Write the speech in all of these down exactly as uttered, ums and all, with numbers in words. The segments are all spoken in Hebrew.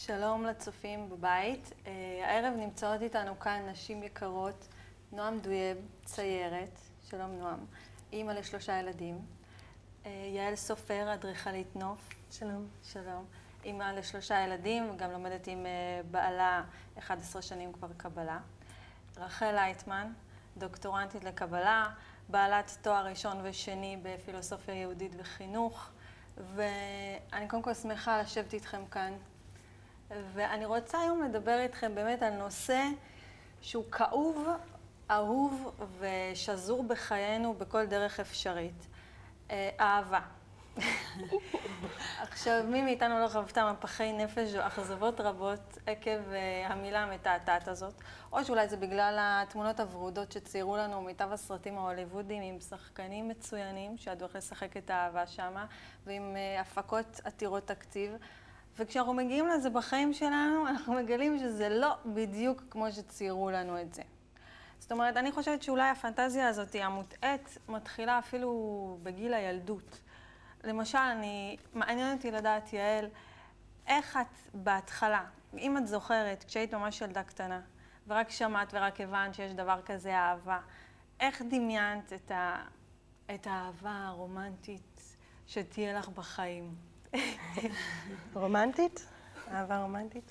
שלום לצופים בבית. הערב נמצאות איתנו כאן נשים יקרות, נועם דויאב, ציירת, שלום נועם, אימא לשלושה ילדים, יעל סופר, אדריכלית נוף, שלום. שלום, אימא לשלושה ילדים, גם לומדת עם בעלה אחת עשרה שנים כבר קבלה, רחל לייטמן, דוקטורנטית לקבלה, בעלת תואר ראשון ושני בפילוסופיה יהודית וחינוך, ואני קודם כל שמחה לשבת איתכם כאן. ואני רוצה היום לדבר איתכם באמת על נושא שהוא כאוב, אהוב ושזור בחיינו בכל דרך אפשרית. אהבה. עכשיו, מי מאיתנו לא חוותה מפחי נפש או אכזבות רבות עקב המילה המתעתעת הזאת, או שאולי זה בגלל התמונות הוורודות שציירו לנו מיטב הסרטים ההוליוודיים עם שחקנים מצוינים שידעו איך לשחק את האהבה שמה, ועם הפקות עתירות תקציב. וכשאנחנו מגיעים לזה בחיים שלנו, אנחנו מגלים שזה לא בדיוק כמו שציירו לנו את זה. זאת אומרת, אני חושבת שאולי הפנטזיה הזאת המוטעית מתחילה אפילו בגיל הילדות. למשל, אני, מעניין אותי לדעת, יעל, איך את בהתחלה, אם את זוכרת, כשהיית ממש ילדה קטנה, ורק שמעת ורק הבנת שיש דבר כזה אהבה, איך דמיינת את, ה, את האהבה הרומנטית שתהיה לך בחיים? רומנטית? אהבה רומנטית?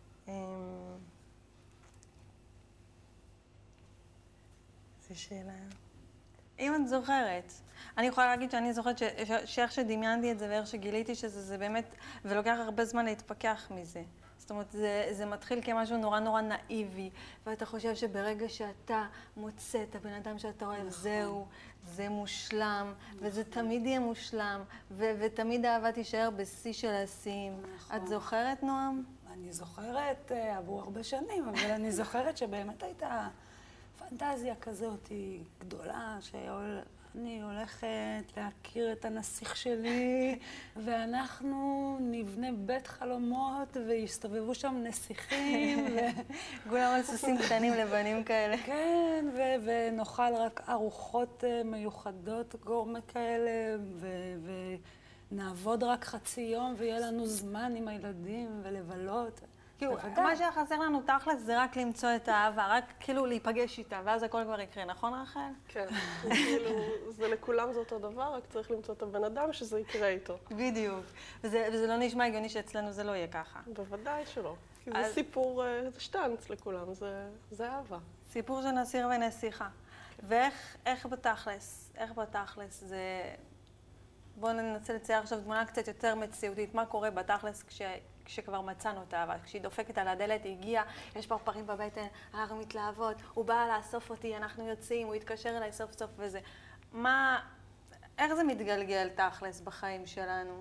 זו שאלה. אם את זוכרת. אני יכולה להגיד שאני זוכרת שאיך שדמיינתי את זה ואיך שגיליתי שזה זה באמת, ולוקח הרבה זמן להתפכח מזה. זאת אומרת, זה, זה מתחיל כמשהו נורא נורא נאיבי, ואתה חושב שברגע שאתה מוצא את הבן אדם שאתה אוהב, נכון. זהו, זה מושלם, נכון. וזה תמיד יהיה מושלם, ו- ותמיד האהבה תישאר בשיא של השיאים. נכון. את זוכרת, נועם? אני זוכרת עבור הרבה שנים, אבל אני זוכרת שבאמת הייתה פנטזיה כזאת גדולה, שאול... אני הולכת להכיר את הנסיך שלי, ואנחנו נבנה בית חלומות, ויסתובבו שם נסיכים. כולם על סוסים קטנים לבנים כאלה. כן, ו- ונאכל רק ארוחות מיוחדות גורמה כאלה, ו- ונעבוד רק חצי יום, ויהיה לנו זמן עם הילדים ולבלות. כאילו, מה שחסר לנו תכלס זה רק למצוא את האהבה, רק כאילו להיפגש איתה, ואז הכל כבר יקרה, נכון רחל? כן, כאילו, זה לכולם זה אותו דבר, רק צריך למצוא את הבן אדם שזה יקרה איתו. בדיוק, וזה, וזה לא נשמע הגיוני שאצלנו זה לא יהיה ככה. בוודאי שלא, כי זה סיפור, זה שטנץ לכולם, זה, זה אהבה. סיפור של נשיר ונסיכה. ואיך, איך בתכלס, איך בתכלס זה... בואו ננסה לצייר עכשיו תמונה קצת יותר מציאותית, מה קורה בתכלס כש... כשכבר מצאנו את האהבה, כשהיא דופקת על הדלת, היא הגיעה, יש פרפרים בבטן, אנחנו מתלהבות, הוא בא לאסוף אותי, אנחנו יוצאים, הוא התקשר אליי סוף סוף וזה. מה, איך זה מתגלגל תכלס בחיים שלנו?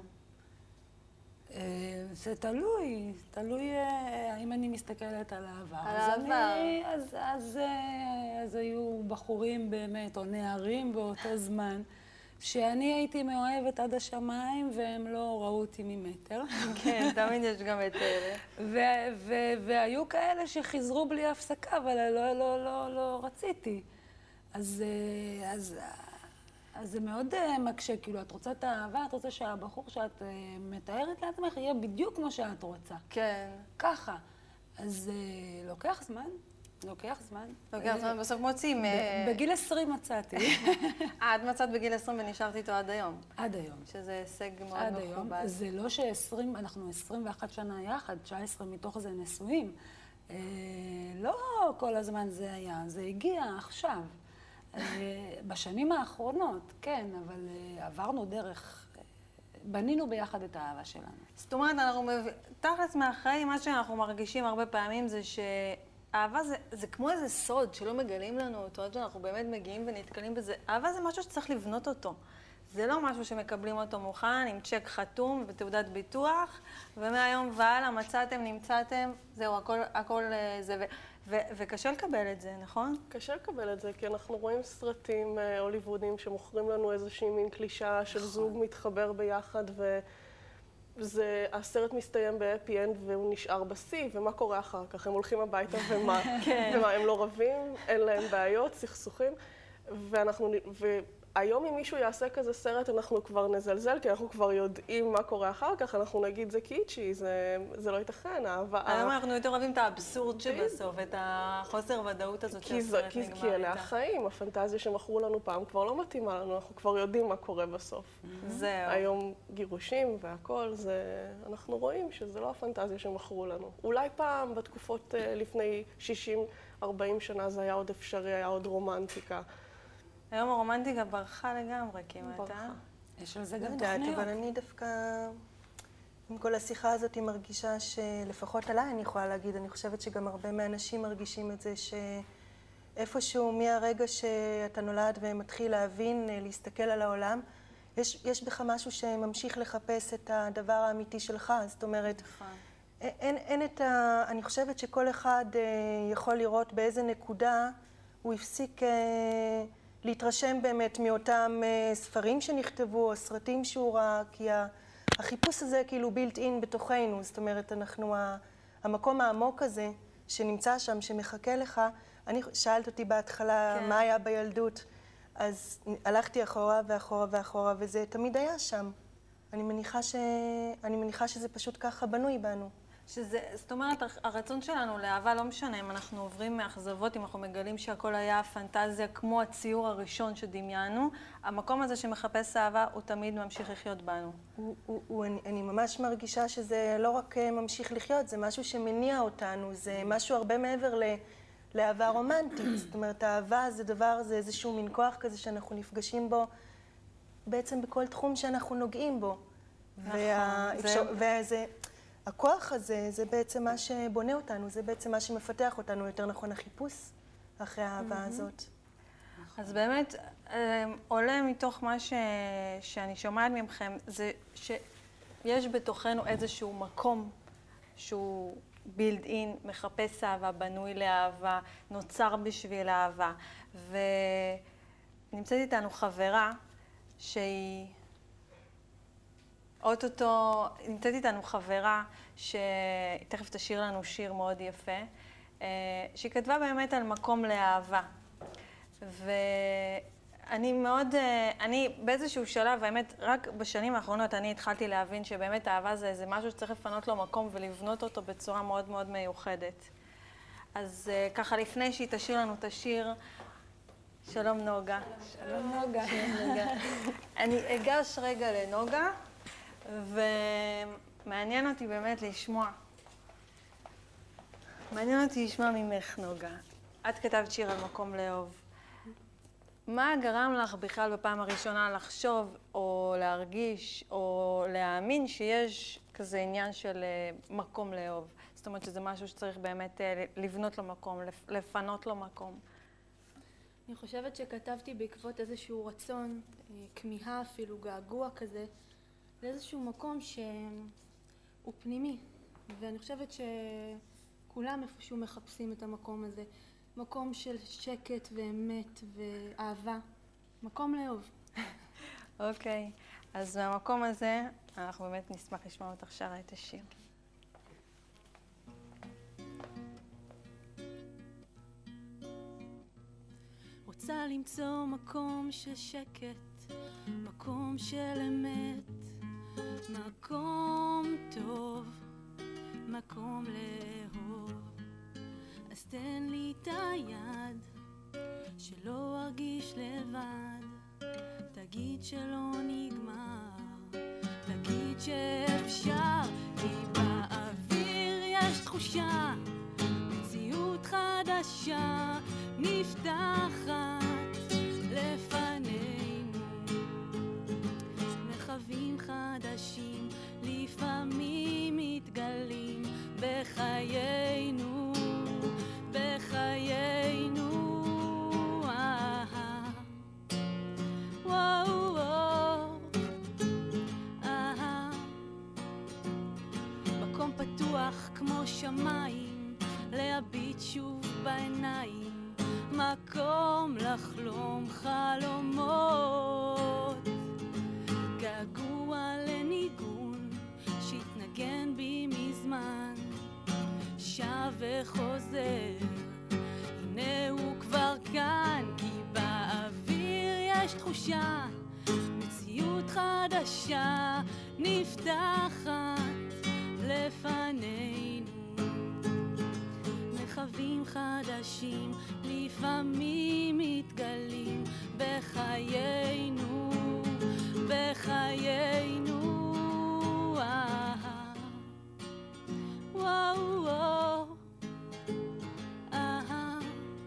זה תלוי, תלוי האם אני מסתכלת על האהבה. על האהבה. אז, אז, אז היו בחורים באמת, או נערים באותו זמן, שאני הייתי מאוהבת עד השמיים, והם לא ראו אותי ממטר. כן, תמיד יש גם את אלה. והיו כאלה שחיזרו בלי הפסקה, אבל לא, לא, לא, לא רציתי. אז, אז, אז זה מאוד מקשה, כאילו, את רוצה את האהבה, את רוצה שהבחור שאת מתארת לעצמך יהיה בדיוק כמו שאת רוצה. כן. ככה. אז לוקח זמן. לוקח זמן. לוקח זמן, בסוף מוצאים... בגיל עשרים מצאתי. את מצאת בגיל עשרים ונשארתי איתו עד היום. עד היום. שזה הישג מאוד מכובד. עד היום. זה לא ש-עשרים, אנחנו עשרים ואחת שנה יחד, תשע עשרה מתוך זה נשואים. לא כל הזמן זה היה, זה הגיע עכשיו. בשנים האחרונות, כן, אבל עברנו דרך... בנינו ביחד את האהבה שלנו. זאת אומרת, אנחנו מב... תכלס מהחיים, מה שאנחנו מרגישים הרבה פעמים זה ש... אהבה זה, זה כמו איזה סוד שלא מגלים לנו אותו, עד שאנחנו באמת מגיעים ונתקלים בזה. אהבה זה משהו שצריך לבנות אותו. זה לא משהו שמקבלים אותו מוכן, עם צ'ק חתום ותעודת ביטוח, ומהיום והלאה מצאתם, נמצאתם, זהו, הכל, הכל זה, ו, ו, וקשה לקבל את זה, נכון? קשה לקבל את זה, כי אנחנו רואים סרטים הוליוודיים שמוכרים לנו איזושהי מין קלישה של זוג מתחבר ביחד, ו... זה, הסרט מסתיים בהפי אנד והוא נשאר בשיא, ומה קורה אחר כך? הם הולכים הביתה ומה? ומה, הם לא רבים, אין להם בעיות, סכסוכים, ואנחנו, היום אם מישהו יעשה כזה סרט, אנחנו כבר נזלזל, כי אנחנו כבר יודעים מה קורה אחר כך, אנחנו נגיד זה קיצ'י, זה, זה לא ייתכן, האהבה... היום אנחנו יותר אוהבים את האבסורד שבסוף, את החוסר ודאות הזאת שהסרט נגמר איתה. כי אלה החיים, הפנטזיה שמכרו לנו פעם כבר לא מתאימה לנו, אנחנו כבר יודעים מה קורה בסוף. זהו. היום גירושים והכל, זה... אנחנו רואים שזה לא הפנטזיה שמכרו לנו. אולי פעם, בתקופות לפני שישים ארבעים שנה, זה היה עוד אפשרי, היה עוד רומנטיקה. היום הרומנטיקה ברחה לגמרי כמעט, אה? יש על זה לא גם יודעת, תוכניות. אבל אני דווקא, עם כל השיחה הזאת, היא מרגישה שלפחות עליי אני יכולה להגיד, אני חושבת שגם הרבה מהאנשים מרגישים את זה שאיפשהו מהרגע שאתה נולד ומתחיל להבין, להסתכל על העולם, יש, יש בך משהו שממשיך לחפש את הדבר האמיתי שלך, זאת אומרת, אין, אין את ה... אני חושבת שכל אחד יכול לראות באיזה נקודה הוא הפסיק להתרשם באמת מאותם ספרים שנכתבו או סרטים שהוא ראה, כי החיפוש הזה כאילו בילט אין בתוכנו, זאת אומרת, אנחנו, המקום העמוק הזה שנמצא שם, שמחכה לך, אני שאלת אותי בהתחלה כן. מה היה בילדות, אז הלכתי אחורה ואחורה ואחורה, וזה תמיד היה שם. אני מניחה, ש... אני מניחה שזה פשוט ככה בנוי בנו. שזה, זאת אומרת, הרצון שלנו לאהבה לא משנה אם אנחנו עוברים מאכזבות, אם אנחנו מגלים שהכל היה פנטזיה כמו הציור הראשון שדמיינו, המקום הזה שמחפש אהבה הוא תמיד ממשיך לחיות בנו. הוא, הוא, הוא, אני, אני ממש מרגישה שזה לא רק ממשיך לחיות, זה משהו שמניע אותנו, זה משהו הרבה מעבר ל... לאהבה רומנטית. זאת אומרת, האהבה זה דבר, זה איזשהו מין כוח כזה שאנחנו נפגשים בו בעצם בכל תחום שאנחנו נוגעים בו. נכון. והאפשר... וזה... הכוח הזה, זה בעצם מה שבונה אותנו, זה בעצם מה שמפתח אותנו, יותר נכון החיפוש אחרי האהבה הזאת. אז באמת, עולה מתוך מה ש... שאני שומעת ממכם, זה שיש בתוכנו איזשהו מקום שהוא בילד אין, מחפש אהבה, בנוי לאהבה, נוצר בשביל אהבה. ונמצאת איתנו חברה שהיא... אוטוטו, נמצאת איתנו חברה שתכף תשאיר לנו שיר מאוד יפה, שהיא כתבה באמת על מקום לאהבה. ואני מאוד, אני באיזשהו שלב, האמת, רק בשנים האחרונות אני התחלתי להבין שבאמת אהבה זה איזה משהו שצריך לפנות לו מקום ולבנות אותו בצורה מאוד מאוד מיוחדת. אז ככה לפני שהיא תשאיר לנו את השיר, שלום נוגה. שלום נוגה. אני אגש רגע לנוגה. ומעניין אותי באמת לשמוע. מעניין אותי לשמוע ממך, נוגה. את כתבת שיר על מקום לאהוב. מה גרם לך בכלל בפעם הראשונה לחשוב או להרגיש או להאמין שיש כזה עניין של מקום לאהוב? זאת אומרת שזה משהו שצריך באמת לבנות לו מקום, לפנות לו מקום. אני חושבת שכתבתי בעקבות איזשהו רצון, כמיהה אפילו, געגוע כזה, לאיזשהו מקום שהוא פנימי, ואני חושבת שכולם איפשהו מחפשים את המקום הזה, מקום של שקט ואמת ואהבה, מקום לאהוב. אוקיי, אז מהמקום הזה אנחנו באמת נשמח לשמוע אותך שרה את השיר. רוצה למצוא מקום של שקט, מקום של אמת, מקום טוב, מקום לאהוב. אז תן לי את היד, שלא ארגיש לבד, תגיד שלא נגמר, תגיד שאפשר, כי באוויר יש תחושה, מציאות חדשה נפתחת לפנינו, מרחבים חדשים לפעמים מתגלים בחיינו, בחיינו. אה, וואו, וואו, אה, מקום פתוח כמו שמיים, להביט שוב בעיניים, מקום לחלום חלומות, געגוע לניגון שהתנגן בי מזמן, שב וחוזר, הנה הוא כבר כאן, כי באוויר יש תחושה, מציאות חדשה נפתחת לפנינו. מרחבים חדשים לפעמים מתגלים בחיינו, בחיינו. אה, וואו וואו, אה,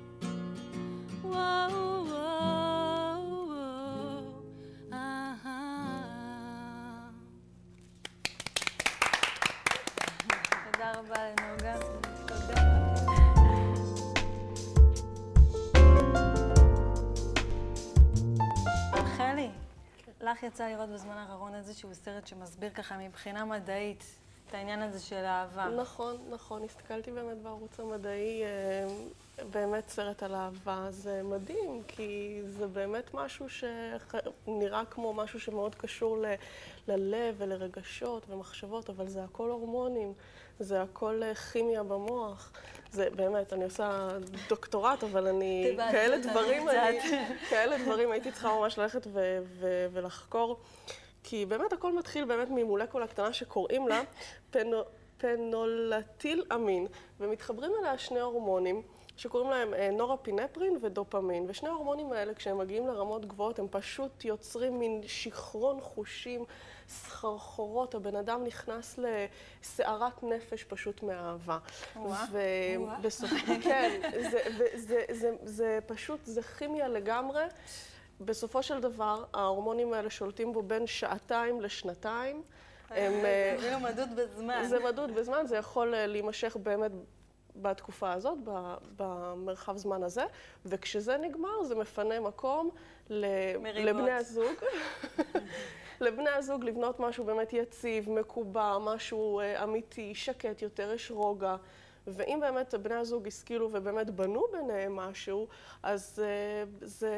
וואו וואו, אה. תודה רבה לנוגה. תודה. חלי, לך יצא לראות בזמן האחרון איזשהו סרט שמסביר ככה מבחינה מדעית את העניין הזה של אהבה. נכון, נכון. הסתכלתי באמת בערוץ המדעי, באמת סרט על אהבה. זה מדהים, כי זה באמת משהו שנראה כמו משהו שמאוד קשור ל- ללב ולרגשות ומחשבות, אבל זה הכל הורמונים, זה הכל כימיה במוח. זה באמת, אני עושה דוקטורט, אבל אני, כאלה דברים, אני, כאלה דברים הייתי צריכה ממש ללכת ו- ו- ולחקור. כי באמת הכל מתחיל באמת ממולקולה קטנה שקוראים לה פנו, פנולטיל אמין, ומתחברים אליה שני הורמונים שקוראים להם נורפינפרין ודופמין. ושני ההורמונים האלה, כשהם מגיעים לרמות גבוהות, הם פשוט יוצרים מין שיכרון חושים, סחרחורות. הבן אדם נכנס לסערת נפש פשוט מאהבה. ובסוף, כן, זה, זה, זה, זה, זה פשוט, זה כימיה לגמרי. בסופו של דבר, ההורמונים האלה שולטים בו בין שעתיים לשנתיים. זה אפילו מדוד בזמן. זה מדוד בזמן, זה יכול להימשך באמת בתקופה הזאת, במרחב זמן הזה, וכשזה נגמר, זה מפנה מקום לבני הזוג. לבני הזוג לבנות משהו באמת יציב, מקובע, משהו אמיתי, שקט יותר, יש רוגע. ואם באמת בני הזוג השכילו ובאמת בנו ביניהם משהו, אז זה,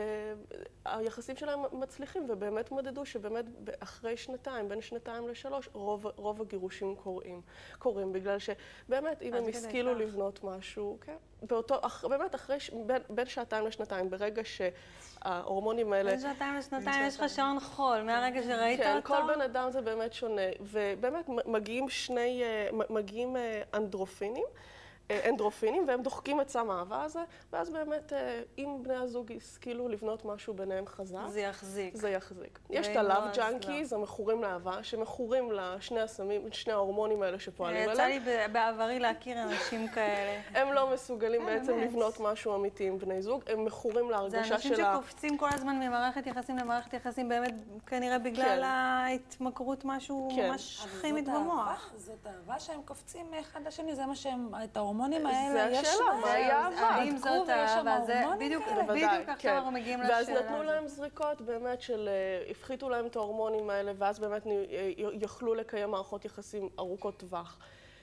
היחסים שלהם מצליחים, ובאמת מדדו שבאמת אחרי שנתיים, בין שנתיים לשלוש, רוב, רוב הגירושים קורים, קורים, בגלל שבאמת אם הם השכילו לבנות משהו, כן, באותו, באמת אחרי, בין, בין שעתיים לשנתיים, ברגע שההורמונים האלה... בין שעתיים לשנתיים יש לך שעון חול, מהרגע שראית כן, אותו? כל בן אדם זה באמת שונה, ובאמת מגיעים שני, מגיעים אנדרופינים, אנדרופינים, והם דוחקים את סם האהבה הזה, ואז באמת, אם בני הזוג השכילו לבנות משהו ביניהם חזק, זה יחזיק. זה יחזיק. יש את הלאב ג'אנקיז, המכורים לאהבה, שמכורים לשני הסמים, שני ההורמונים האלה שפועלים עליהם. יצא לי בעברי להכיר אנשים כאלה. הם לא מסוגלים בעצם לבנות משהו אמיתי עם בני זוג, הם מכורים להרגשה של ה... זה אנשים שקופצים כל הזמן ממערכת יחסים למערכת יחסים, באמת כנראה בגלל ההתמכרות משהו ממש כימית במוח. זאת אהבה שהם קופצים מאחד לשני, זה מה שהם, את ההורמונים האלה, יש השאלה, מהי אהבה? האם זאת אהבה? בדיוק עכשיו אנחנו מגיעים לשאלה הזאת. ואז נתנו להם זריקות באמת של, הפחיתו להם את ההורמונים האלה, ואז באמת יכלו לקיים מערכות יחסים ארוכות טווח.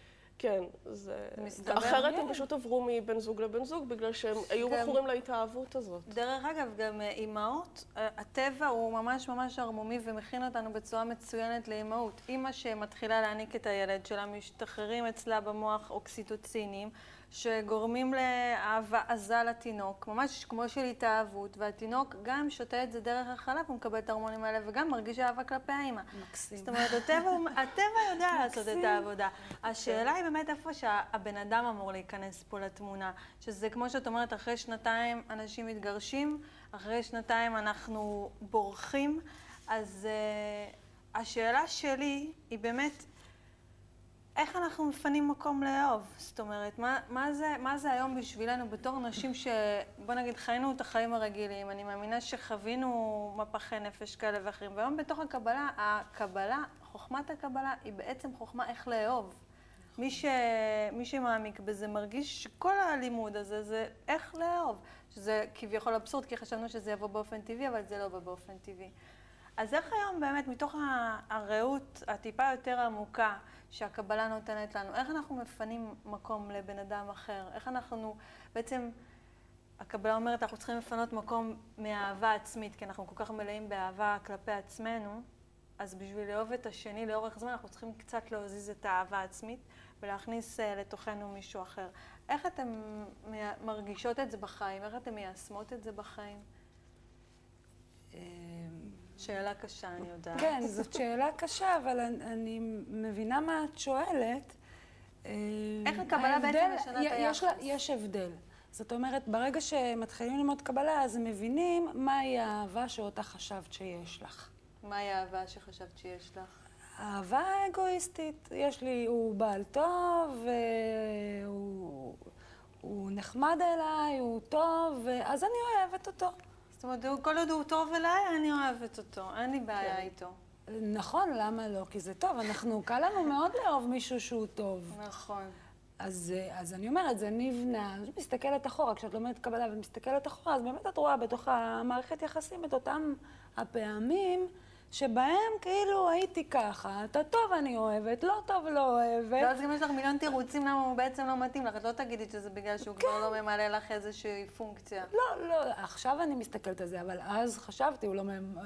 כן, זה... אחרת הם פשוט עברו מבן זוג לבן זוג, בגלל שהם היו מכורים להתאהבות הזאת. דרך אגב, גם אימהות, הטבע הוא ממש ממש ערמומי ומכין אותנו בצורה מצוינת לאימהות. אימא שמתחילה להעניק את הילד שלה, משתחררים אצלה במוח אוקסיטוצינים, שגורמים לאהבה עזה לתינוק, ממש כמו של התאהבות, והתינוק גם שותה את זה דרך החלב, הוא מקבל את ההורמונים האלה, וגם מרגיש אהבה כלפי האמא. מקסים. זאת אומרת, הטבע, הטבע יודע לעשות את העבודה. השאלה היא באמת איפה שהבן אדם אמור להיכנס פה לתמונה, שזה כמו שאת אומרת, אחרי שנתיים אנשים מתגרשים, אחרי שנתיים אנחנו בורחים, אז uh, השאלה שלי היא באמת, איך אנחנו מפנים מקום לאהוב? זאת אומרת, מה, מה זה, מה זה היום בשבילנו בתור נשים ש... בוא נגיד, חיינו את החיים הרגילים, אני מאמינה שחווינו מפחי נפש כאלה ואחרים, והיום בתוך הקבלה, הקבלה, חוכמת הקבלה היא בעצם חוכמה איך לאהוב. מי, ש... מי שמעמיק בזה מרגיש שכל הלימוד הזה זה איך לאהוב, שזה כביכול אבסורד, כי חשבנו שזה יבוא באופן טבעי, אבל זה לא בא באופן טבעי. אז איך היום באמת, מתוך הרעות הטיפה יותר עמוקה שהקבלה נותנת לנו, איך אנחנו מפנים מקום לבן אדם אחר? איך אנחנו, בעצם, הקבלה אומרת, אנחנו צריכים לפנות מקום מהאהבה עצמית, כי אנחנו כל כך מלאים באהבה כלפי עצמנו, אז בשביל לאהוב את השני לאורך זמן, אנחנו צריכים קצת להזיז את האהבה העצמית ולהכניס לתוכנו מישהו אחר. איך אתן מרגישות את זה בחיים? איך אתן מיישמות את זה בחיים? שאלה קשה, אני יודעת. כן, זאת שאלה קשה, אבל אני, אני מבינה מה את שואלת. איך הקבלה בעצם משנה את היחס? יש, לה, יש הבדל. זאת אומרת, ברגע שמתחילים ללמוד קבלה, אז הם מבינים מהי האהבה שאותה חשבת שיש לך. מהי האהבה שחשבת שיש לך? אהבה אגואיסטית. יש לי, הוא בעל טוב, והוא הוא נחמד אליי, הוא טוב, אז אני אוהבת אותו. זאת אומרת, כל עוד הוא טוב אליי, אני אוהבת אותו. אין לי בעיה איתו. נכון, למה לא? כי זה טוב. אנחנו, קל לנו מאוד לאהוב מישהו שהוא טוב. נכון. אז, אז אני אומרת, זה נבנה, אני מסתכלת אחורה, כשאת לומדת קבלה ומסתכלת אחורה, אז באמת את רואה בתוך המערכת יחסים את אותם הפעמים שבהם כאילו הייתי ככה, אתה טוב אני אוהבת, לא טוב לא אוהבת. ואז גם יש לך מיליון תירוצים למה הוא בעצם לא מתאים לך, את לא תגידי שזה בגלל שהוא כן. כבר לא ממלא לך איזושהי פונקציה. לא, לא, עכשיו אני מסתכלת על זה, אבל אז חשבתי, הוא לא,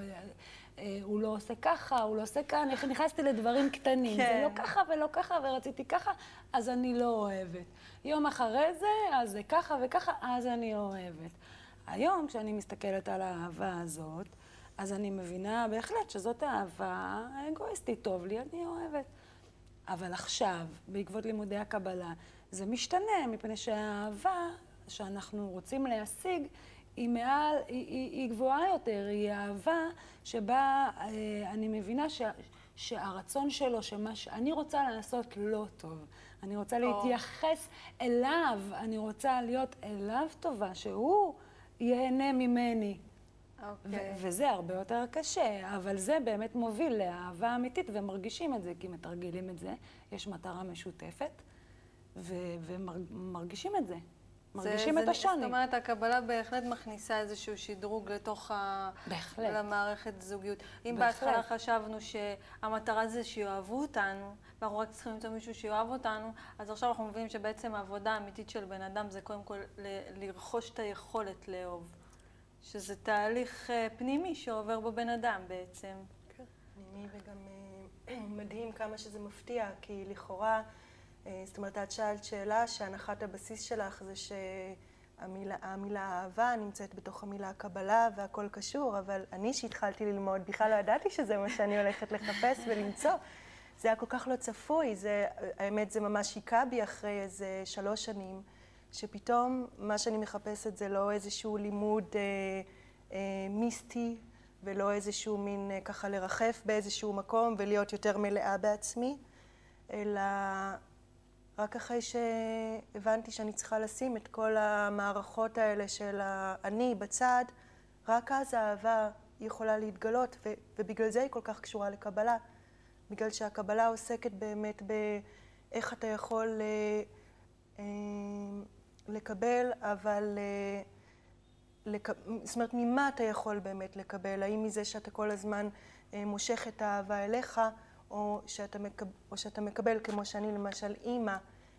הוא לא עושה ככה, הוא לא עושה ככה, אני נכנסתי לדברים קטנים, כן. זה לא ככה ולא ככה ורציתי ככה, אז אני לא אוהבת. יום אחרי זה, אז זה ככה וככה, אז אני אוהבת. היום כשאני מסתכלת על האהבה הזאת, אז אני מבינה בהחלט שזאת אהבה אגואיסטית, טוב לי, אני אוהבת. אבל עכשיו, בעקבות לימודי הקבלה, זה משתנה, מפני שהאהבה שאנחנו רוצים להשיג היא מעל, היא, היא, היא גבוהה יותר, היא אהבה שבה אה, אני מבינה ש, שהרצון שלו, שמה שאני רוצה לעשות לא טוב. אני רוצה להתייחס אליו, אני רוצה להיות אליו טובה, שהוא ייהנה ממני. Okay. וזה הרבה יותר קשה, אבל זה באמת מוביל לאהבה אמיתית, ומרגישים את זה, כי מתרגלים את זה, יש מטרה משותפת, ומרגישים את זה, מרגישים את השוני. זאת אומרת, הקבלה בהחלט מכניסה איזשהו שדרוג לתוך המערכת זוגיות. אם בהתחלה חשבנו שהמטרה זה שיאהבו אותנו, ואנחנו רק צריכים למצוא מישהו שיאהב אותנו, אז עכשיו אנחנו מבינים שבעצם העבודה האמיתית של בן אדם זה קודם כל לרכוש את היכולת לאהוב. שזה תהליך פנימי שעובר בבן אדם בעצם. כן. פנימי וגם מדהים כמה שזה מפתיע, כי לכאורה, זאת אומרת, את שאלת שאלה שהנחת הבסיס שלך זה שהמילה אהבה נמצאת בתוך המילה קבלה והכל קשור, אבל אני שהתחלתי ללמוד, בכלל לא ידעתי שזה מה שאני הולכת לחפש ולמצוא. זה היה כל כך לא צפוי, זה, האמת זה ממש היכה בי אחרי איזה שלוש שנים. שפתאום מה שאני מחפשת זה לא איזשהו לימוד אה, אה, מיסטי, ולא איזשהו מין אה, ככה לרחף באיזשהו מקום ולהיות יותר מלאה בעצמי, אלא רק אחרי שהבנתי שאני צריכה לשים את כל המערכות האלה של אני בצד, רק אז האהבה יכולה להתגלות, ו- ובגלל זה היא כל כך קשורה לקבלה. בגלל שהקבלה עוסקת באמת באיך אתה יכול אה, אה, לקבל, אבל לק... זאת אומרת, ממה אתה יכול באמת לקבל? האם מזה שאתה כל הזמן מושך את האהבה אליך, או שאתה, מקב... או שאתה מקבל, כמו שאני למשל אימא,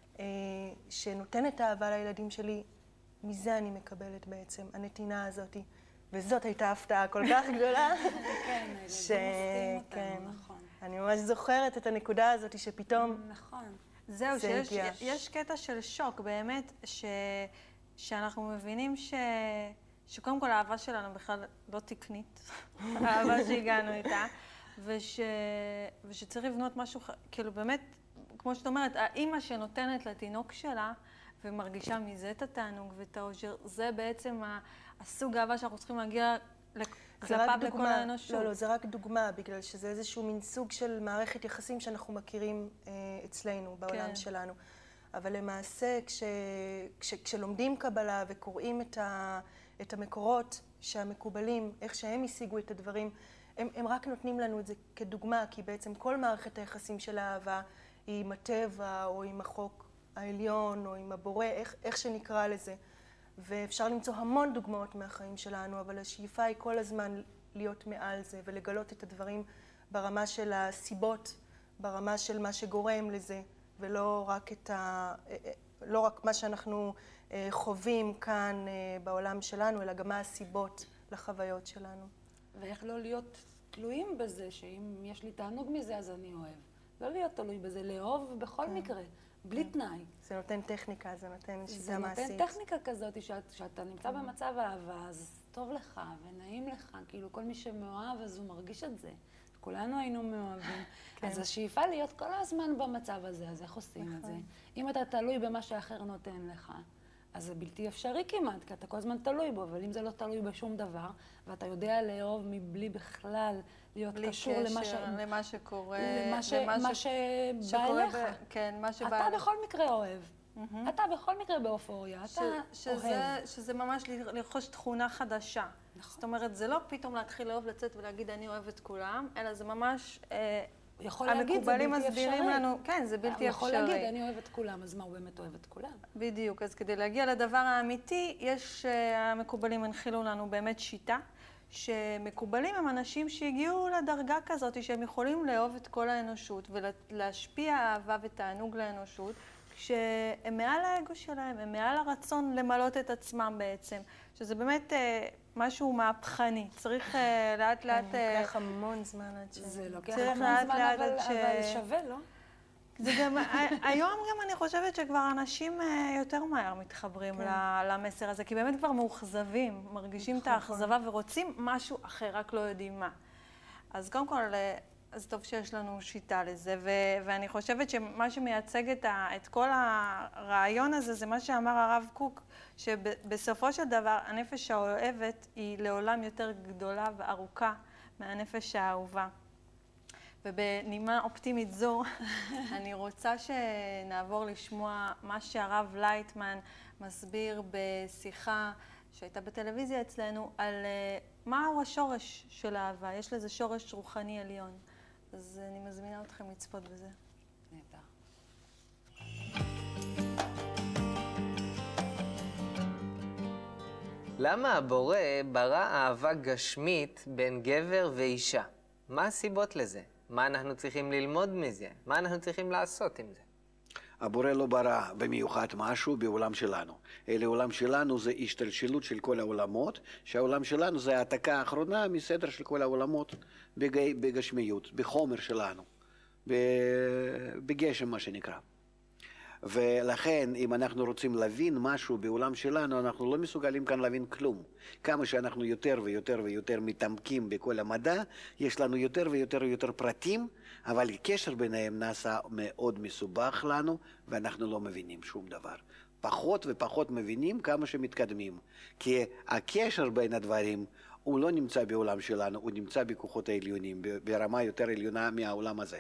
שנותנת האהבה לילדים שלי, מזה אני מקבלת בעצם, הנתינה הזאת. וזאת הייתה הפתעה כל כך גדולה. כן, הילדים ש... עושים כן. אותנו, נכון. אני ממש זוכרת את הנקודה הזאת שפתאום... נכון. זהו, שיש יש קטע של שוק, באמת, ש, שאנחנו מבינים ש, שקודם כל האהבה שלנו בכלל לא תקנית, האהבה שהגענו איתה, וש, ושצריך לבנות משהו, כאילו באמת, כמו שאת אומרת, האימא שנותנת לתינוק שלה, ומרגישה מזה את התענוג ואת האושר, זה בעצם הסוג האהבה שאנחנו צריכים להגיע כלפיו לכל האנושות. לא, לא, זה רק דוגמה, בגלל שזה איזשהו מין סוג של מערכת יחסים שאנחנו מכירים אה, אצלנו, בעולם כן. שלנו. אבל למעשה, כש, כש, כשלומדים קבלה וקוראים את, ה, את המקורות שהמקובלים, איך שהם השיגו את הדברים, הם, הם רק נותנים לנו את זה כדוגמה, כי בעצם כל מערכת היחסים של האהבה היא עם הטבע, או עם החוק העליון, או עם הבורא, איך, איך שנקרא לזה. ואפשר למצוא המון דוגמאות מהחיים שלנו, אבל השאיפה היא כל הזמן להיות מעל זה ולגלות את הדברים ברמה של הסיבות, ברמה של מה שגורם לזה, ולא רק את ה... לא רק מה שאנחנו חווים כאן בעולם שלנו, אלא גם מה הסיבות לחוויות שלנו. ואיך לא להיות תלויים בזה, שאם יש לי תענוג מזה אז אני אוהב. לא להיות תלוי בזה, לאהוב בכל כן. מקרה. בלי תנאי. זה נותן טכניקה, זה נותן שיטה זה מעשית. נותן טכניקה כזאת, שאת, שאתה נמצא במצב אהבה, אז טוב לך ונעים לך, כאילו כל מי שמאוהב אז הוא מרגיש את זה. כולנו היינו מאוהבים. כן. אז השאיפה להיות כל הזמן במצב הזה, אז איך עושים את זה? אם אתה תלוי במה שאחר נותן לך, אז זה בלתי אפשרי כמעט, כי אתה כל הזמן תלוי בו, אבל אם זה לא תלוי בשום דבר, ואתה יודע לאהוב מבלי בכלל להיות קשור למה ש... בלי קשר, למה שקורה, למה ש... למה מה ש- שבא שקורה אליך. ב- כן, מה שבא אתה אליך. בכל מקרה אוהב. אתה בכל מקרה באופוריה, ש- אתה שזה, אוהב. שזה ממש ל- לרכוש תכונה חדשה. נכון. זאת אומרת, זה לא פתאום להתחיל לאהוב, לצאת ולהגיד אני אוהב את כולם, אלא זה ממש... אה, הוא יכול להגיד, זה המקובלים בלתי מסבירים אפשרי. לנו, כן, זה בלתי הוא יכול אפשרי. להגיד, אני אוהב את כולם, אז מה, הוא באמת אוהב את כולם? בדיוק, אז כדי להגיע לדבר האמיתי, יש, uh, המקובלים הנחילו לנו באמת שיטה, שמקובלים הם אנשים שהגיעו לדרגה כזאת, שהם יכולים לאהוב את כל האנושות ולהשפיע אהבה ותענוג לאנושות, כשהם מעל האגו שלהם, הם מעל הרצון למלות את עצמם בעצם, שזה באמת uh, משהו מהפכני. צריך uh, לאט לאט... זה לוקח המון זמן עד ש... זה לוקח צריך המון לאט זמן, לאט אבל עד ש- אבל שווה, לא? זה גם, היום גם אני חושבת שכבר אנשים אה, יותר מהר מתחברים ל- למסר הזה, כי באמת כבר מאוכזבים, מרגישים את האכזבה ורוצים משהו אחר, רק לא יודעים מה. אז קודם כל, אה, אז טוב שיש לנו שיטה לזה, ו- ואני חושבת שמה שמייצג את, ה- את כל הרעיון הזה, זה מה שאמר הרב קוק, שבסופו של דבר הנפש האוהבת היא לעולם יותר גדולה וארוכה מהנפש האהובה. ובנימה אופטימית זו, אני רוצה שנעבור לשמוע מה שהרב לייטמן מסביר בשיחה שהייתה בטלוויזיה אצלנו, על uh, מהו השורש של האהבה. יש לזה שורש רוחני עליון. אז אני מזמינה אתכם לצפות בזה. נהדר. למה הבורא ברא אהבה גשמית בין גבר ואישה? מה הסיבות לזה? מה אנחנו צריכים ללמוד מזה? מה אנחנו צריכים לעשות עם זה? הבורא לא ברא במיוחד משהו בעולם שלנו. אלא העולם שלנו זה השתלשלות של כל העולמות, שהעולם שלנו זה העתקה האחרונה מסדר של כל העולמות בג... בגשמיות, בחומר שלנו, בגשם מה שנקרא. ולכן אם אנחנו רוצים להבין משהו בעולם שלנו, אנחנו לא מסוגלים כאן להבין כלום. כמה שאנחנו יותר ויותר ויותר מתעמקים בכל המדע, יש לנו יותר ויותר ויותר פרטים, אבל הקשר ביניהם נעשה מאוד מסובך לנו, ואנחנו לא מבינים שום דבר. פחות ופחות מבינים כמה שמתקדמים. כי הקשר בין הדברים הוא לא נמצא בעולם שלנו, הוא נמצא בכוחות העליונים, ברמה יותר עליונה מהעולם הזה.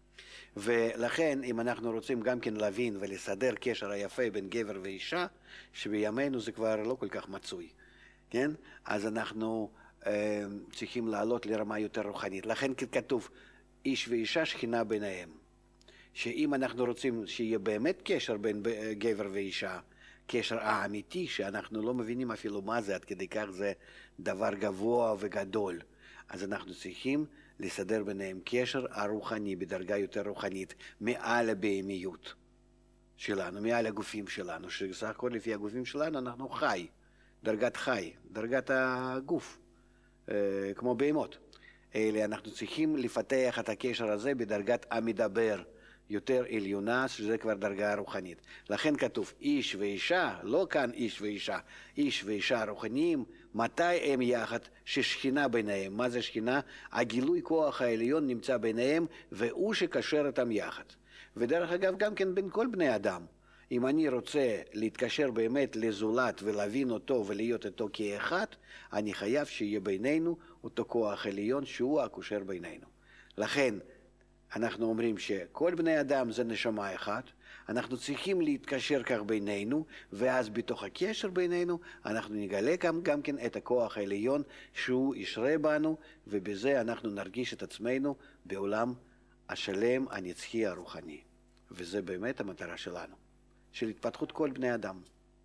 ולכן אם אנחנו רוצים גם כן להבין ולסדר קשר היפה בין גבר ואישה, שבימינו זה כבר לא כל כך מצוי, כן? אז אנחנו אה, צריכים לעלות לרמה יותר רוחנית. לכן כתוב איש ואישה שכינה ביניהם. שאם אנחנו רוצים שיהיה באמת קשר בין גבר ואישה, קשר האמיתי שאנחנו לא מבינים אפילו מה זה, עד כדי כך זה דבר גבוה וגדול, אז אנחנו צריכים לסדר ביניהם קשר הרוחני בדרגה יותר רוחנית, מעל הבהמיות שלנו, מעל הגופים שלנו, שסך הכל לפי הגופים שלנו אנחנו חי, דרגת חי, דרגת הגוף, אה, כמו בהמות. אלה אנחנו צריכים לפתח את הקשר הזה בדרגת המדבר, יותר עליונה, שזה כבר דרגה רוחנית. לכן כתוב איש ואישה, לא כאן איש ואישה, איש ואישה רוחניים, מתי הם יחד? ששכינה ביניהם. מה זה שכינה? הגילוי כוח העליון נמצא ביניהם, והוא שקשר אותם יחד. ודרך אגב, גם כן בין כל בני אדם. אם אני רוצה להתקשר באמת לזולת ולהבין אותו ולהיות איתו כאחד, אני חייב שיהיה בינינו אותו כוח עליון שהוא הקושר בינינו. לכן, אנחנו אומרים שכל בני אדם זה נשמה אחת, אנחנו צריכים להתקשר כך בינינו, ואז בתוך הקשר בינינו אנחנו נגלה גם, גם כן את הכוח העליון שהוא ישרה בנו, ובזה אנחנו נרגיש את עצמנו בעולם השלם, הנצחי, הרוחני. וזה באמת המטרה שלנו, של התפתחות כל בני אדם.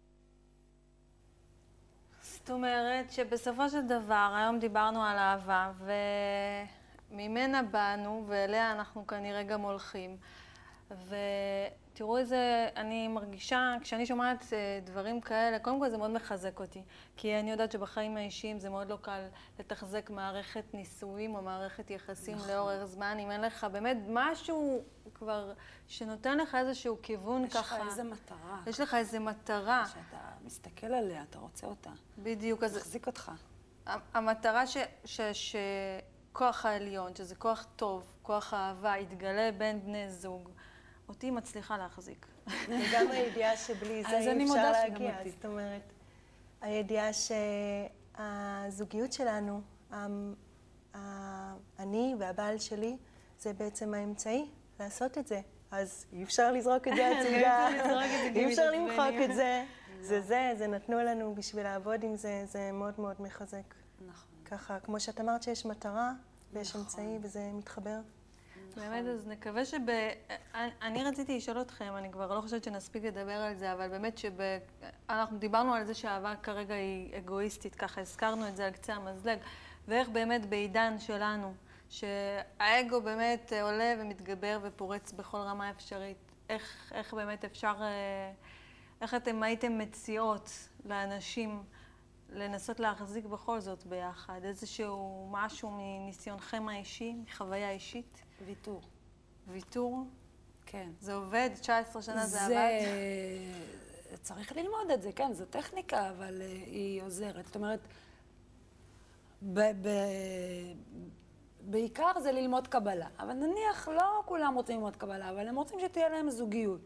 זאת אומרת שבסופו של דבר, היום דיברנו על אהבה, וממנה באנו, ואליה אנחנו כנראה גם הולכים. ו... תראו איזה, אני מרגישה, כשאני שומעת דברים כאלה, קודם כל זה מאוד מחזק אותי. כי אני יודעת שבחיים האישיים זה מאוד לא קל לתחזק מערכת נישואים או מערכת יחסים נכון. לאורך זמן. אם אין לך באמת משהו כבר שנותן לך איזשהו כיוון יש ככה. יש לך איזה מטרה. יש לך איזה מטרה. שאתה מסתכל עליה, אתה רוצה אותה. בדיוק. אז מחזיק אותך. המטרה ש, ש, שכוח העליון, שזה כוח טוב, כוח האהבה, יתגלה בין בני זוג. אותי מצליחה להחזיק. וגם הידיעה שבלי זה אי אפשר להגיע. זאת אומרת, הידיעה שהזוגיות שלנו, אני והבעל שלי, זה בעצם האמצעי לעשות את זה. אז אי אפשר לזרוק את זה הצידה, אי אפשר למחוק את זה. זה זה, זה נתנו לנו בשביל לעבוד עם זה, זה מאוד מאוד מחזק. נכון. ככה, כמו שאת אמרת שיש מטרה ויש אמצעי וזה מתחבר. באמת, אז נקווה שב... אני רציתי לשאול אתכם, אני כבר לא חושבת שנספיק לדבר על זה, אבל באמת שאנחנו דיברנו על זה שהאהבה כרגע היא אגואיסטית, ככה הזכרנו את זה על קצה המזלג, ואיך באמת בעידן שלנו, שהאגו באמת עולה ומתגבר ופורץ בכל רמה אפשרית, איך, איך באמת אפשר, איך אתם הייתם מציעות לאנשים לנסות להחזיק בכל זאת ביחד, איזשהו משהו מניסיונכם האישי, מחוויה אישית? ויתור. ויתור? כן. זה עובד? תשע עשרה שנה זה, זה עבד? צריך ללמוד את זה, כן, זו טכניקה, אבל uh, היא עוזרת. זאת אומרת, ב- ב- בעיקר זה ללמוד קבלה. אבל נניח, לא כולם רוצים ללמוד קבלה, אבל הם רוצים שתהיה להם זוגיות.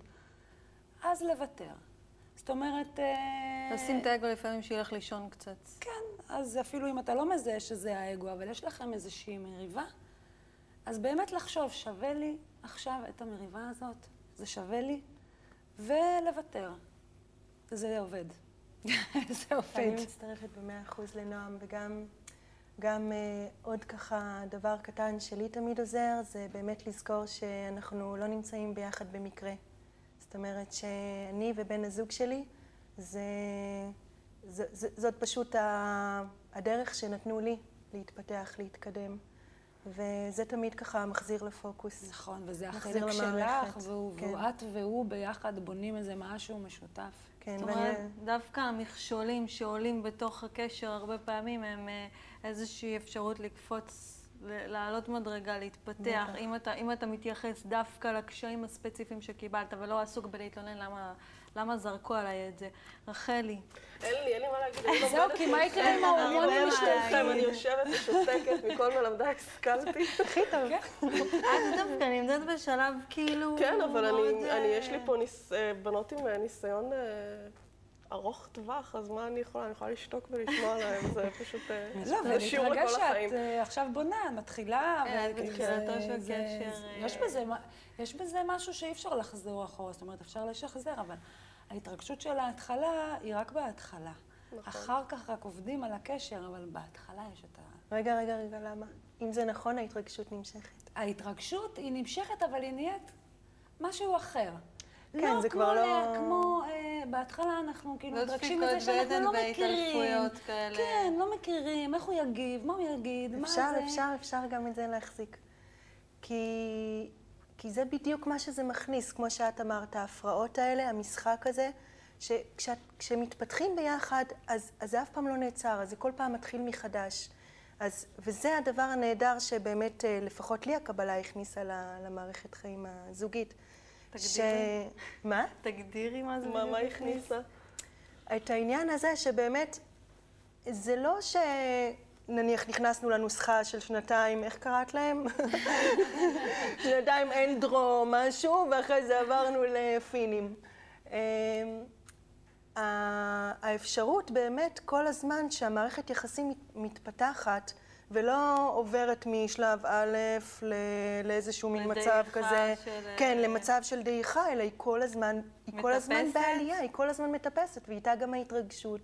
אז לוותר. זאת אומרת... לשים את האגו לפעמים שילך לישון קצת. כן, אז אפילו אם אתה לא מזהה שזה האגו, אבל יש לכם איזושהי מריבה, אז באמת לחשוב, שווה לי עכשיו את המריבה הזאת, זה שווה לי, ולוותר. זה עובד. זה עובד. אני מצטרפת במאה אחוז לנועם, וגם גם אה, עוד ככה דבר קטן שלי תמיד עוזר, זה באמת לזכור שאנחנו לא נמצאים ביחד במקרה. זאת אומרת שאני ובן הזוג שלי, זה, זה, זה, זאת פשוט הדרך שנתנו לי להתפתח, להתקדם. וזה תמיד ככה מחזיר לפוקוס. נכון, וזה החלק שלך, והוא, כן. ואת והוא ביחד בונים איזה משהו משותף. כן, זאת אומרת, ואני... דווקא המכשולים שעולים בתוך הקשר הרבה פעמים הם איזושהי אפשרות לקפוץ, לעלות מדרגה, להתפתח. אם אתה, אם אתה מתייחס דווקא לקשיים הספציפיים שקיבלת ולא עסוק בלהתלונן למה, למה זרקו עליי את זה. רחלי. אין לי, אין לי מה להגיד. זהו, כי מה יקרה עם ההורמונים משתלכם? אני יושבת ושותקת, מכל מלמדי השכלתי. הכי טוב. את דווקא נמצאת בשלב כאילו... כן, אבל אני, יש לי פה בנות עם ניסיון ארוך טווח, אז מה אני יכולה? אני יכולה לשתוק ולשמוע להם, זה פשוט שיעור לכל החיים. לא, ולהתרגש שאת עכשיו בונה, מתחילה, בתחילתו של קשר... יש בזה משהו שאי אפשר לחזור אחורה, זאת אומרת, אפשר לשחזר, אבל ההתרגשות של ההתחלה היא רק בהתחלה. אחר כך רק עובדים על הקשר, אבל בהתחלה יש את ה... רגע, רגע, רגע, למה? אם זה נכון, ההתרגשות נמשכת. ההתרגשות היא נמשכת, אבל היא נהיית משהו אחר. כן, לא זה כבר לא... כמו, אה, בהתחלה אנחנו כאילו מתרגשים מזה שאנחנו לא מכירים. כאלה. כן, לא מכירים, איך הוא יגיב, מה הוא יגיד, מה זה. אפשר, אפשר, אפשר גם את זה להחזיק. כי, כי זה בדיוק מה שזה מכניס, כמו שאת אמרת, ההפרעות האלה, המשחק הזה, שכשמתפתחים ביחד, אז, אז זה אף פעם לא נעצר, אז זה כל פעם מתחיל מחדש. אז, וזה הדבר הנהדר שבאמת, לפחות לי הקבלה הכניסה למערכת חיים הזוגית. תגדירי. מה? תגדירי מה זה. מה הכניסה? את העניין הזה שבאמת, זה לא שנניח נכנסנו לנוסחה של שנתיים, איך קראת להם? שנתיים אנדרו משהו, ואחרי זה עברנו לפינים. האפשרות באמת כל הזמן שהמערכת יחסים מתפתחת, ולא עוברת משלב א' לאיזשהו מין מצב כזה, כן, למצב של דעיכה, אלא היא כל הזמן, היא כל הזמן בעלייה, היא כל הזמן מטפסת, ואיתה גם ההתרגשות,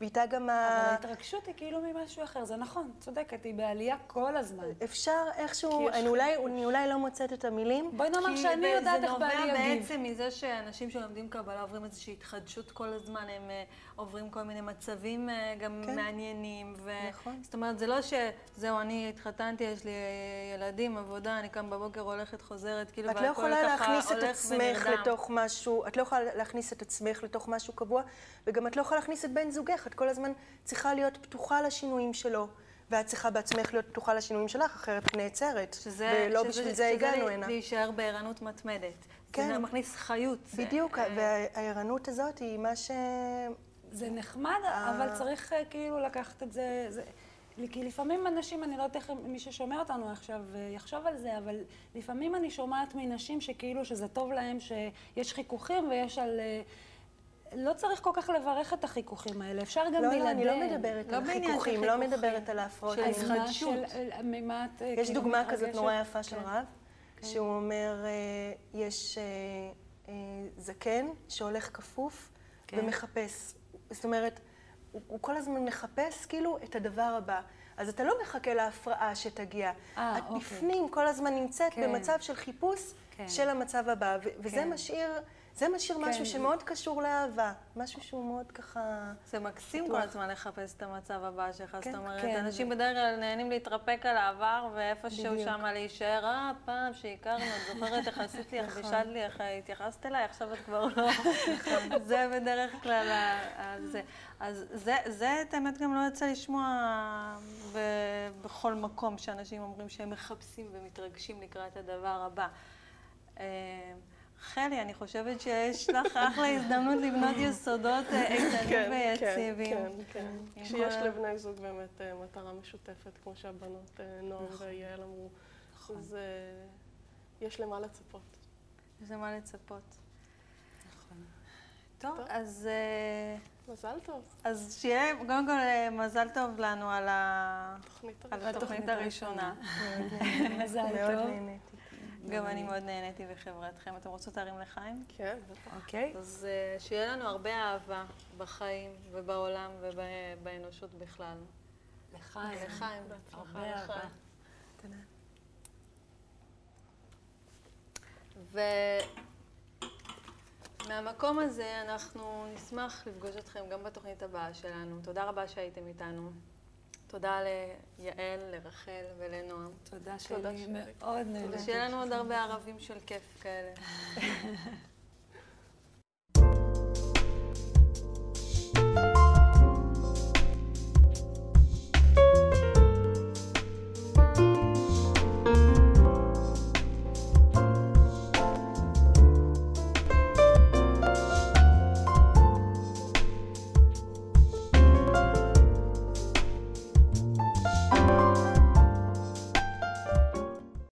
ואיתה גם אבל ה... ההתרגשות היא כאילו ממשהו אחר, זה נכון, צודקת, היא בעלייה כל הזמן. אפשר איכשהו, אני אולי, אני אולי לא מוצאת את המילים. בואי נאמר כי שאני יודעת איך זה בעלי נובע יגיב. בעצם מזה שאנשים שלומדים קבלה עוברים איזושהי התחדשות כל הזמן, הם אה, עוברים כל מיני מצבים אה, גם כן. מעניינים. ו... נכון. זאת אומרת, זה לא שזהו, אני התחתנתי, יש לי אה, ילדים, עבודה, אני קם בבוקר, הולכת, חוזרת, כאילו, את לא והכל יכולה ככה להכניס את הולך עצמך ונרדם. לתוך משהו, את לא יכולה להכניס את עצמך לתוך משהו קבוע, וגם את לא יכולה להכניס את בן זוגך, את כל הזמן צריכה להיות פתוחה לשינויים שלו, ואת צריכה בעצמך להיות פתוחה לשינויים שלך, אחרת את נעצרת, שזה, ולא שזה, בשביל זה שזה הגענו לי- הנה. להישאר בערנות מתמדת. כן. זה מכניס חיות. זה- בדיוק, אה, והערנות הזאת היא מה ש... זה נחמד, אבל צריך אה, כאילו לקחת את זה, זה... כי לפעמים אנשים, אני לא יודעת איך מי ששומע אותנו עכשיו אה, יחשוב על זה, אבל לפעמים אני שומעת מנשים שכאילו שזה טוב להם, שיש חיכוכים ויש על... אה, לא צריך כל כך לברך את החיכוכים האלה, אפשר גם לא, בלעדיהם. לא, אני לא מדברת לא על בעניין של חיכוכים, לא חיכוכים. מדברת על ההפרעות. של אני- אז מה התחדשות. של- אה, ממה את אה, יש כאילו דוגמה כזאת מתרגשת? נורא יפה של כן. רב, שהוא אומר, אה, יש אה, אה, זקן שהולך כפוף כן. ומחפש. זאת אומרת, הוא, הוא כל הזמן מחפש כאילו את הדבר הבא. אז אתה לא מחכה להפרעה שתגיע. אה, את אוקיי. בפנים כל הזמן נמצאת כן. במצב של חיפוש כן. של המצב הבא. ו- וזה כן. משאיר, זה משאיר כן. משהו שמאוד קשור לאהבה. משהו שהוא מאוד ככה... זה מקסים בטוח. כל הזמן לחפש את המצב הבא שלך, זאת כן, אומרת, כן, אנשים זה- בדרך כלל נהנים להתרפק על העבר, ואיפשהו בדיוק. שמה להישאר, אה, פעם שהכרנו, את זוכרת איך עשית לי, איך בישלת לי, איך התייחסת אליי, עכשיו את כבר לא. זה בדרך כלל ה- ה- זה. אז זה, זה, את האמת, גם לא יצא לשמוע ב- בכל מקום שאנשים אומרים שהם מחפשים ומתרגשים לקראת הדבר הבא. אה, חלי, אני חושבת שיש לך אחלה הזדמנות לבנות יסודות אה, איתנים כן, ויציבים. כן, כן. עם כשיש כל- לבני זוג באמת אה, מטרה משותפת, כמו שהבנות אה, נועם ויעל אמרו, אז אה, יש למה לצפות. יש למה לצפות. נכון. טוב, טוב. אז, אה, מזל טוב. אז שיהיה, קודם כל, אה, מזל טוב לנו על ה- תוכנית על הראשונה. התוכנית הראשונה. מזל מאוד טוב. נהניתי. גם אני מאוד נהניתי בחברתכם. אתם רוצות להרים לחיים? כן, בטח. אוקיי. אז אה, שיהיה לנו הרבה אהבה בחיים ובעולם ובאנושות בכלל. לחיים. לחיים, בהצלחה, הרבה אהבה. לחיים. ומהמקום הזה אנחנו נשמח לפגוש אתכם גם בתוכנית הבאה שלנו. תודה רבה שהייתם איתנו. תודה ליעל, לרחל ולנועם. תודה תודה שלי, שלי. מאוד נהניתי. ושיהיה לנו עוד הרבה ערבים של כיף כאלה.